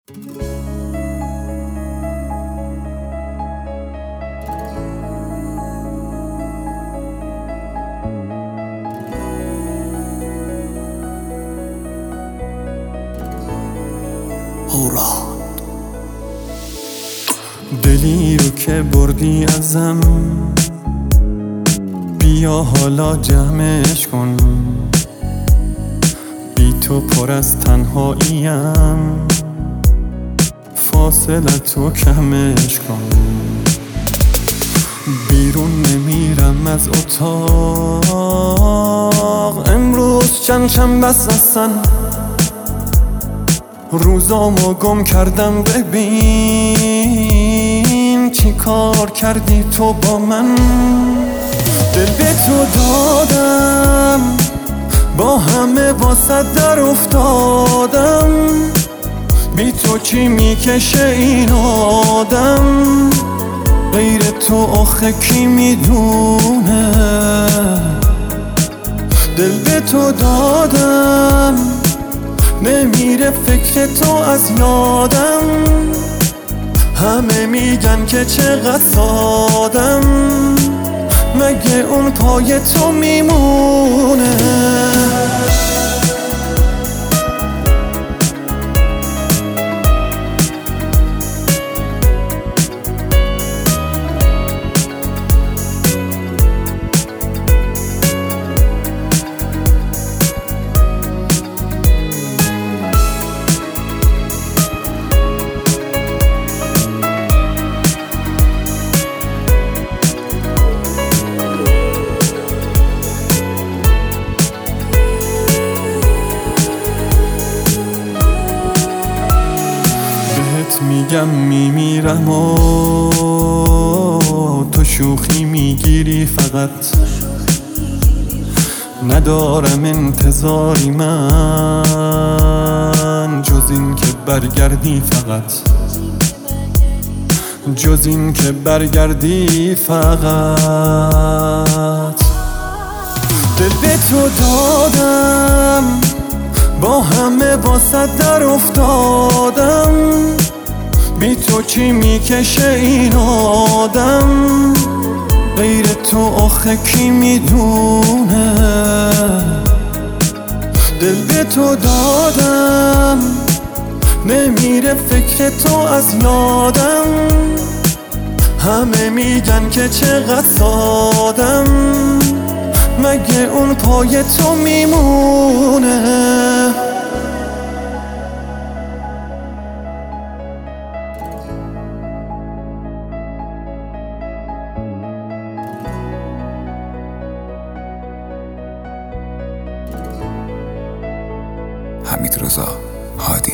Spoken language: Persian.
دلی رو که بردی ازم، بیا حالا جمعش کن. بی تو پر از تنهاییم، فاصلتو کمش کن. بیرون نمیرم از اتاق، امروز چند بس هستن. روزامو گم کردم، ببین چی کار کردی تو با من. دل به تو دادم، با همه واسه در افتادم. بی تو چی میکشه این آدم، غیر تو آخه کی میدونه. دل به تو دادم، نمیره فکر تو از یادم. همه میگن که چقدر سادم، مگه اون پای تو میمونه. میگم میمیرم و تو شوخی میگیری فقط. ندارم انتظاری من، جز این که برگردی فقط. جز این که برگردی فقط. دل به تو دادم، با همه واسه در افتادم. بی تو چی میکشه این آدم، غیر تو آخه کی میدونه. دل به تو دادم، نمیره فکر تو از یادم. همه میگن که چقدر سادم، مگه اون پای تو میمونه. حمیدرضا هادی.